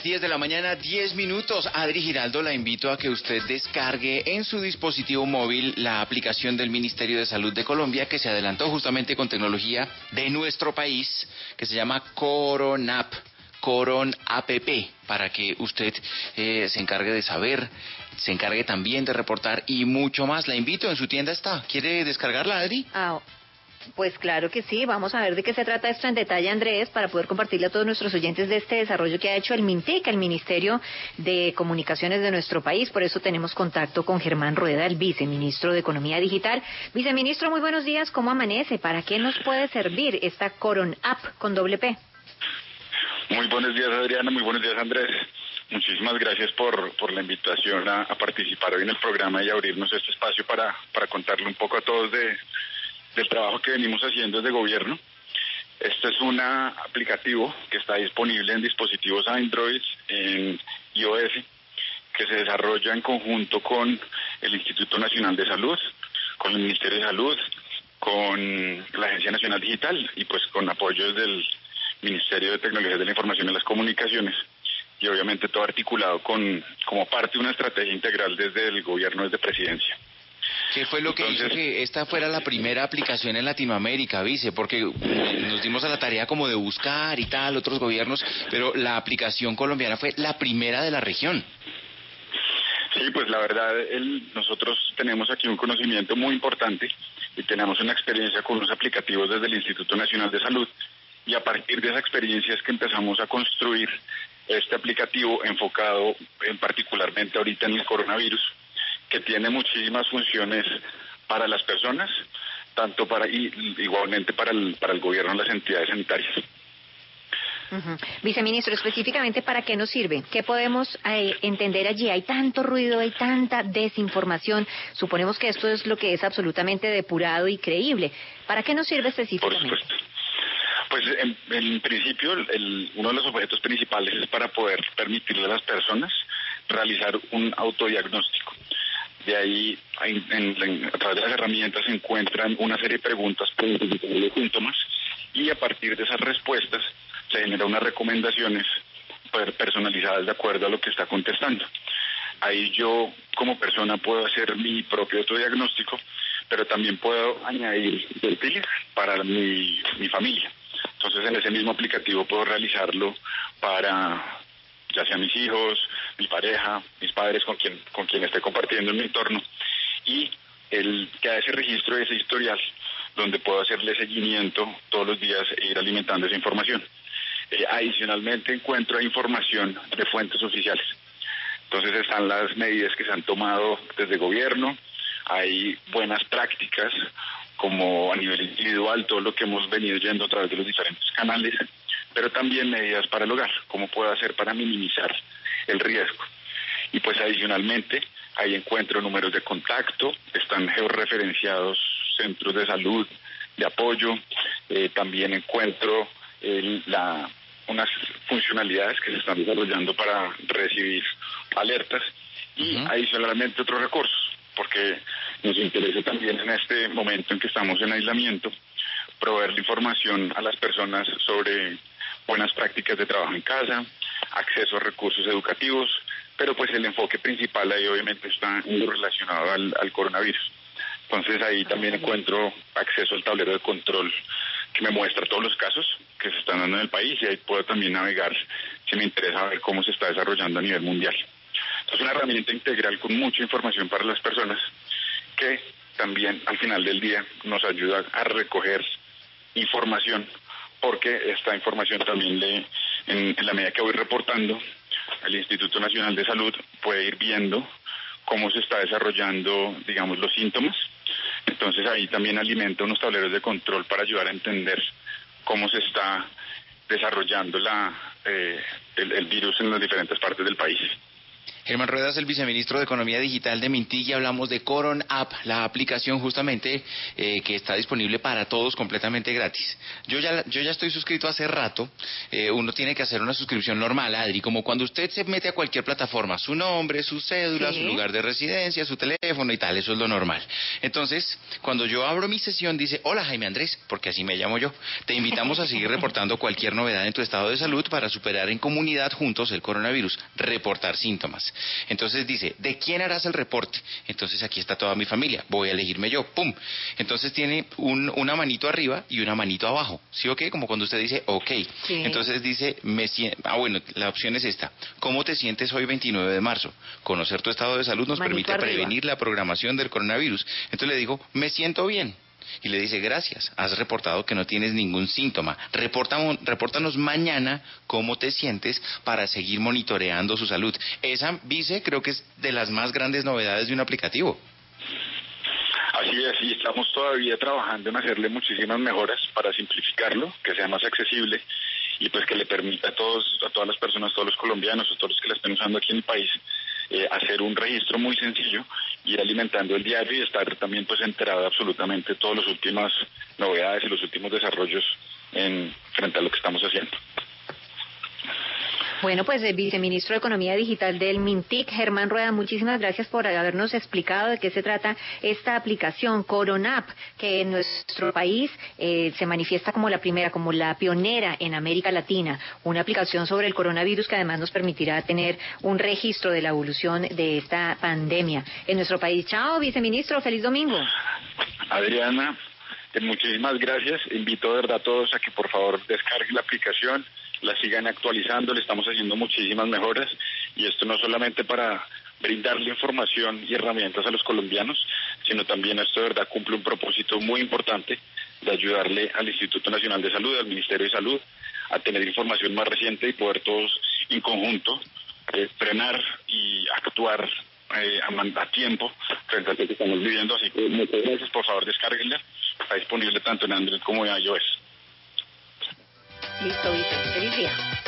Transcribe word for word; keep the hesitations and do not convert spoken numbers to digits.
diez de la mañana, diez minutos. Adri Giraldo, la invito a que usted descargue en su dispositivo móvil la aplicación del Ministerio de Salud de Colombia, que se adelantó justamente con tecnología de nuestro país, que se llama Coronap. Coron App, para que usted eh, se encargue de saber, se encargue también de reportar y mucho más. La invito, en su tienda está. ¿Quiere descargarla, Adri? Ah, pues claro que sí. Vamos a ver de qué se trata esto en detalle, Andrés, para poder compartirle a todos nuestros oyentes de este desarrollo que ha hecho el MINTIC, el Ministerio de Comunicaciones de nuestro país. Por eso tenemos contacto con Germán Rueda, el viceministro de Economía Digital. Viceministro, muy buenos días. ¿Cómo amanece? ¿Para qué nos puede servir esta Coron App con doble P? Muy buenos días, Adriana, muy buenos días, Andrés. Muchísimas gracias por, por la invitación a, a participar hoy en el programa y abrirnos este espacio para, para contarle un poco a todos de, del trabajo que venimos haciendo desde gobierno. Este es un aplicativo que está disponible en dispositivos Android, en iOS, que se desarrolla en conjunto con el Instituto Nacional de Salud, con el Ministerio de Salud, con la Agencia Nacional Digital y pues con apoyo desde el Ministerio de Tecnologías de la Información y las Comunicaciones, y obviamente todo articulado con como parte de una estrategia integral desde el gobierno, desde Presidencia. ¿Qué fue lo Entonces, que hizo que esta fuera la primera aplicación en Latinoamérica, vice? Porque nos dimos a la tarea como de buscar y tal, otros gobiernos, pero la aplicación colombiana fue la primera de la región. Sí, pues la verdad, el, nosotros tenemos aquí un conocimiento muy importante y tenemos una experiencia con unos aplicativos desde el Instituto Nacional de Salud, y a partir de esa experiencia es que empezamos a construir este aplicativo enfocado en particularmente ahorita en el coronavirus, que tiene muchísimas funciones para las personas, tanto para y igualmente para el, para el gobierno y las entidades sanitarias. Uh-huh. Viceministro, específicamente, ¿para qué nos sirve? ¿Qué podemos eh, entender allí? Hay tanto ruido, hay tanta desinformación. Suponemos que esto es lo que es absolutamente depurado y creíble. ¿Para qué nos sirve específicamente? Por supuesto. Pues en, en principio el, uno de los objetos principales es para poder permitirle a las personas realizar un autodiagnóstico. De ahí, en, en, a través de las herramientas se encuentran una serie de preguntas para identificar los síntomas y a partir de esas respuestas se generan unas recomendaciones personalizadas de acuerdo a lo que está contestando. Ahí yo como persona puedo hacer mi propio autodiagnóstico, pero también puedo añadir perfiles para mi, mi familia. Entonces en ese mismo aplicativo puedo realizarlo para ya sea mis hijos, mi pareja, mis padres con quien con quien esté compartiendo en mi entorno, y el que haga ese registro de ese historial donde puedo hacerle seguimiento todos los días e ir alimentando esa información. Eh, adicionalmente encuentro información de fuentes oficiales. Entonces están las medidas que se han tomado desde gobierno, hay buenas prácticas como a nivel individual, todo lo que hemos venido yendo a través de los diferentes canales, pero también medidas para el hogar, cómo puedo hacer para minimizar el riesgo. Y pues adicionalmente, ahí encuentro números de contacto, están georreferenciados centros de salud, de apoyo, eh, también encuentro el, la, unas funcionalidades que se están desarrollando para recibir alertas y uh-huh. adicionalmente otros recursos, porque nos interesa también en este momento en que estamos en aislamiento proveer la información a las personas sobre buenas prácticas de trabajo en casa, acceso a recursos educativos, pero pues el enfoque principal ahí obviamente está en lo relacionado al, al coronavirus. Entonces ahí también encuentro acceso al tablero de control que me muestra todos los casos que se están dando en el país y ahí puedo también navegar si me interesa ver cómo se está desarrollando a nivel mundial. Es una herramienta integral con mucha información para las personas que también al final del día nos ayuda a recoger información, porque esta información también le, en, en la medida que voy reportando, el Instituto Nacional de Salud puede ir viendo cómo se está desarrollando, digamos, los síntomas. Entonces ahí también alimenta unos tableros de control para ayudar a entender cómo se está desarrollando la, eh, el, el virus en las diferentes partes del país. Germán Rueda es el viceministro de Economía Digital de Mintic y hablamos de Coron App, la aplicación justamente eh, que está disponible para todos completamente gratis. Yo ya, yo ya estoy suscrito hace rato, eh, uno tiene que hacer una suscripción normal, Adri, como cuando usted se mete a cualquier plataforma, su nombre, su cédula, sí, su lugar de residencia, su teléfono y tal, eso es lo normal. Entonces, cuando yo abro mi sesión dice, hola Jaime Andrés, porque así me llamo yo, te invitamos a seguir reportando cualquier novedad en tu estado de salud para superar en comunidad juntos el coronavirus, reportar síntomas. Entonces dice, ¿de quién harás el reporte? Entonces aquí está toda mi familia, voy a elegirme yo, ¡pum! Entonces tiene un, una manito arriba y una manito abajo, ¿sí o qué? Como cuando usted dice, ok. Sí. Entonces dice, me siento, ah bueno, la opción es esta, ¿cómo te sientes hoy veintinueve de marzo? Conocer tu estado de salud nos manito permite arriba. Prevenir la programación del coronavirus. Entonces le digo, me siento bien. Y le dice, gracias, has reportado que no tienes ningún síntoma. Reporta, repórtanos mañana cómo te sientes para seguir monitoreando su salud. Esa, vice, creo que es de las más grandes novedades de un aplicativo. Así es, y estamos todavía trabajando en hacerle muchísimas mejoras para simplificarlo, que sea más accesible y pues que le permita a todos, a todas las personas, a todos los colombianos, a todos los que la estén usando aquí en el país, eh, hacer un registro muy sencillo, ir alimentando el diario y estar también pues enterado de absolutamente todas las últimas novedades y los últimos desarrollos en frente a lo que estamos haciendo. Bueno, pues el viceministro de Economía Digital del Mintic, Germán Rueda, muchísimas gracias por habernos explicado de qué se trata esta aplicación Coron App, que en nuestro país eh, se manifiesta como la primera, como la pionera en América Latina, una aplicación sobre el coronavirus que además nos permitirá tener un registro de la evolución de esta pandemia en nuestro país. Chao, viceministro, feliz domingo. Adriana, muchísimas gracias. Invito de verdad a todos a que por favor descarguen la aplicación, la sigan actualizando, le estamos haciendo muchísimas mejoras y esto no solamente para brindarle información y herramientas a los colombianos, sino también esto de verdad cumple un propósito muy importante de ayudarle al Instituto Nacional de Salud, al Ministerio de Salud, a tener información más reciente y poder todos en conjunto eh, frenar y actuar eh, a, a tiempo frente a lo que estamos viviendo. Así que muchas gracias, por favor descárguenla, está disponible tanto en Android como en iOS. Listo, Vice. Feliz día.